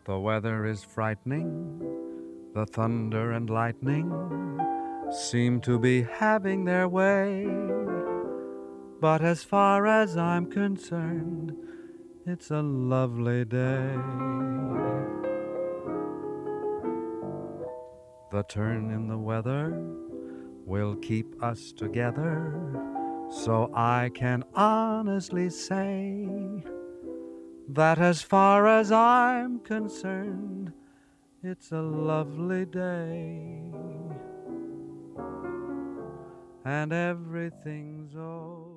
The weather is frightening, the thunder and lightning seem to be having their way. But as far as I'm concerned, it's a lovely day. The turn in the weather will keep us together, so I can honestly say that as far as I'm concerned, it's a lovely day. And everything's